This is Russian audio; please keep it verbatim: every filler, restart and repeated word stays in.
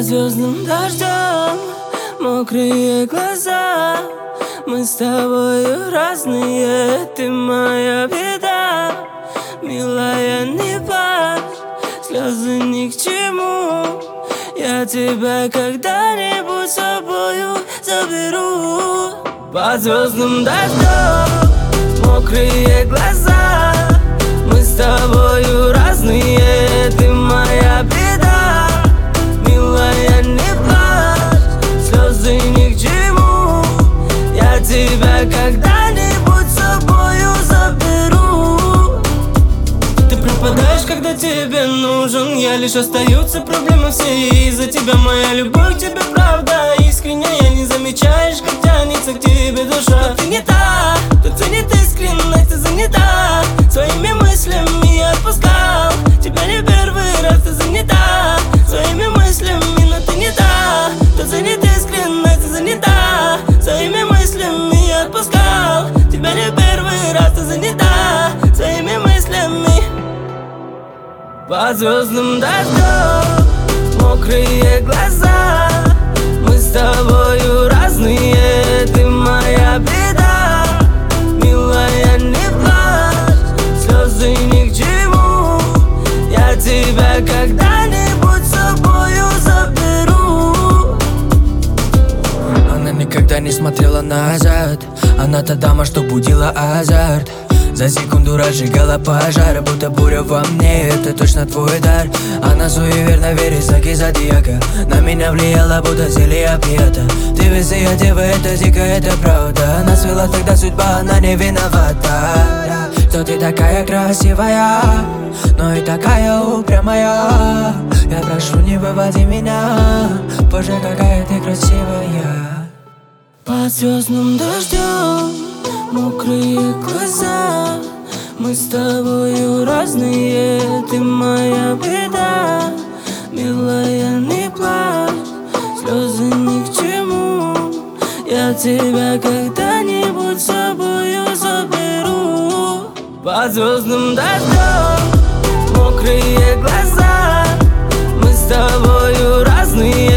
звездным дождем, мокрые глаза. Мы с тобою разные, ты моя беда. Милая, не плачь, слезы ни к чему. Я тебя когда-нибудь с собою заберу. Под звездным дождем, мокрые глаза. Мы с тобою разные, ты моя беда. Милая, не плачь, слезы ни к чему. Я тебя когда-нибудь с собою заберу. Ты пропадаешь, когда тебе нужен. Я лишь остаются проблемы все. И из-за тебя моя любовь к тебе правда искренняя. Не замечаешь, как тянется к тебе душа. Но ты не та, кто ценит искренность, ты занята своими мыслями. Я отпускал тебя не первый раз, ты занята своими мыслями. Но ты не та, кто ценит искренность, ты занята своими мыслями. Я отпускал тебя не первый раз, ты занята своими мыслями. Под звездным дождем, мокрые глаза. Мы с тобою разные, ты моя беда. Милая, не плачь, слезы ни к чему. Я тебя когда-нибудь с собою заберу. Она никогда не смотрела назад. Она та дама, что будила азарт. За секунду разжигала пожар, будто буря во мне, это точно твой дар. Она суеверно верит в знаки зодиака. На меня влияла, будто зелье опьята. Ты веселая дева, это дико, это правда. Она свела тогда судьба, она не виновата. Что ты такая красивая, но и такая упрямая. Я прошу, не выводи меня, боже, какая ты красивая. Под звездным дождем, мокрые глаза. Мы с тобою разные, ты моя беда. Милая, не плачь, слезы ни к чему. Я тебя когда-нибудь с собою заберу. Под звездным дождем, мокрые глаза. Мы с тобою разные.